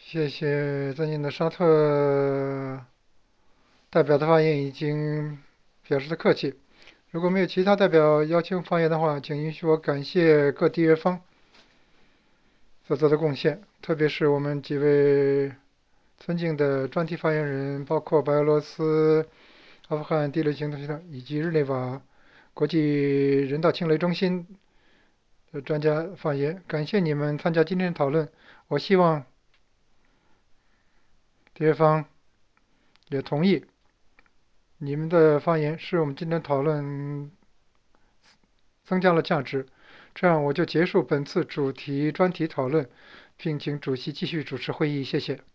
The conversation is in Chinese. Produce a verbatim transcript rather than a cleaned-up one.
谢谢尊敬的沙特代表的发言，已经表示的客气。如果没有其他代表要求发言的话，请允许我感谢各缔约方所做的贡献，特别是我们几位尊敬的专题发言人，包括白俄罗斯、阿富汗第六行动学校以及日内瓦国际人道清雷中心的专家发言。感谢你们参加今天的讨论。我希望缔约方也同意你们的发言是我们今天讨论增加了价值。这样我就结束本次主题专题讨论，并请主席继续主持会议，谢谢。